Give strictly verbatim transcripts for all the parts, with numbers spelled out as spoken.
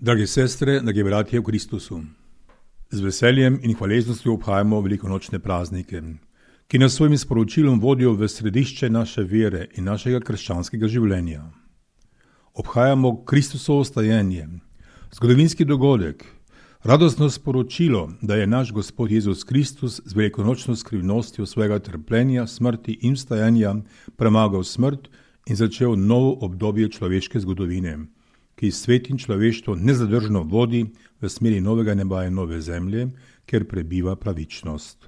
Drage sestre, dragi bratje v Kristusu, z veseljem in hvaležnostjo obhajamo velikonočne praznike, ki nas svojim sporočilom vodijo v središče naše vere in našega krščanskega življenja. Obhajamo Kristusovo stajenje, zgodovinski dogodek, radostno sporočilo, da je naš Gospod Jezus Kristus z velikonočno skrivnostjo svojega trpljenja, smrti in vstajanja premagal smrt in začel novo obdobje človeške zgodovine, ki svet in človeštvo nezadržno vodi v smeri novega neba in nove zemlje, kjer prebiva pravičnost.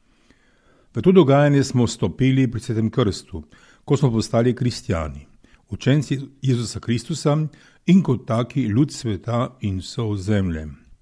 V to dogajanje smo stopili pri svetem krstu, ko smo postali kristjani, učenci Jezusa Kristusa in kot taki ljud sveta in sol zemlje,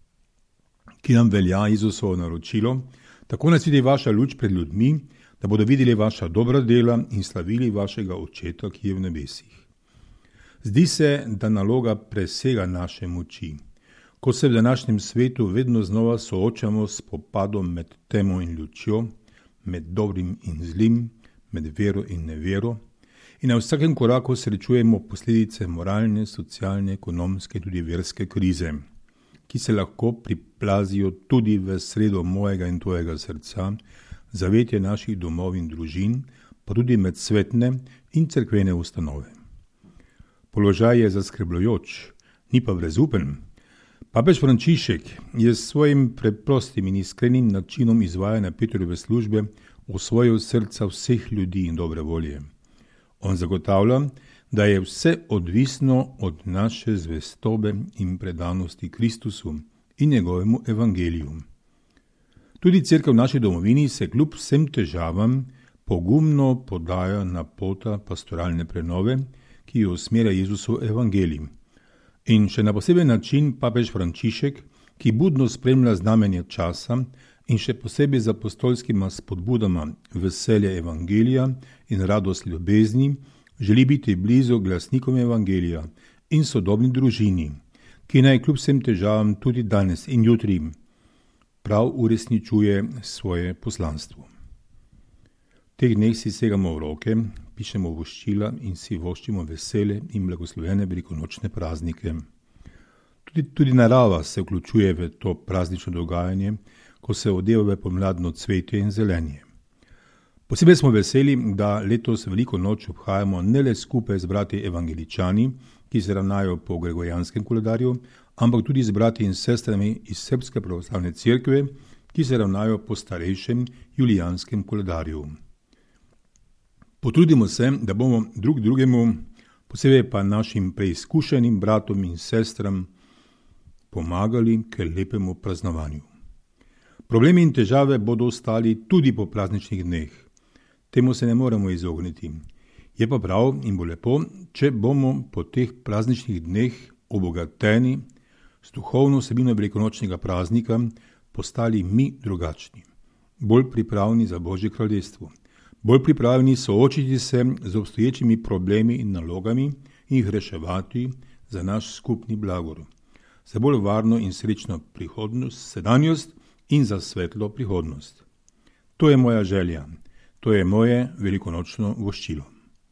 ki nam velja Jezusovo naročilo, tako nas vidi vaša luč pred ljudmi, da bodo videli vaša dobra dela in slavili vašega Očeta, ki je v nebesih. Zdi se, da naloga presega naše moči, ko se v današnjem svetu vedno znova soočamo s spopadom med temo in lučjo, med dobrim in zlim, med vero in nevero, in na vsakem koraku srečujemo posledice moralne, socialne, ekonomske in tudi verske krize, ki se lahko priplazijo tudi v sredo mojega in tvojega srca, zavetje naših domov in družin, pa tudi med svetne in cerkvene ustanove. Položaj je zaskrbljujoč, ni pa brezupen. Papež Frančišek je s svojim preprostim in iskrenim načinom izvajanja Petrove službe osvojil srca vseh ljudi in dobre volje. On zagotavlja, da je vse odvisno od naše zvestobe in predanosti Kristusu in njegovemu evangeliju. Tudi cerkev v naši domovini se kljub vsem težavam pogumno podaja na pota pastoralne prenove, ki jo usmerja Jezusov evangelij. In še na poseben način papež Frančišek, ki budno spremlja znamenje časa in še posebej z apostolskima spodbudama veselja evangelija in radost ljubezni, želi biti blizu glasnikom evangelija in sodobni družini, ki naj kljub vsem težavam tudi danes in jutri prav uresničuje svoje poslanstvo. V teh dneh si segamo v roke, pišemo voščila in si voščimo vesele in blagoslovene velikonočne praznike. Tudi, tudi narava se vključuje v to praznično dogajanje, ko se odeva v pomladno cvetje in zelenje. Posebej smo veseli, da letos veliko noč obhajamo ne le skupaj z brati evangeličani, ki se ravnajo po gregorijanskem koledarju, ampak tudi z brati in sestrami iz Srbske pravoslavne cerkve, ki se ravnajo po starejšem julijanskem koledarju. Potrudimo se, da bomo drug drugemu, posebej pa našim preizkušenim bratom in sestram, pomagali k lepemu praznovanju. Problemi in težave bodo ostali tudi po prazničnih dneh. Temu se ne moremo izogniti. Je pa prav in bo lepo, če bomo po teh prazničnih dneh obogateni s duhovno vsebino velikonočnega praznika postali mi drugačni, bolj pripravni za Božje kraljestvo. Bolj pripravljeni soočiti se z obstoječimi problemi in nalogami in jih reševati za naš skupni blagor, za bolj varno in srečno prihodnost, sedanjost in za svetlo prihodnost. To je moja želja, to je moje velikonočno voščilo.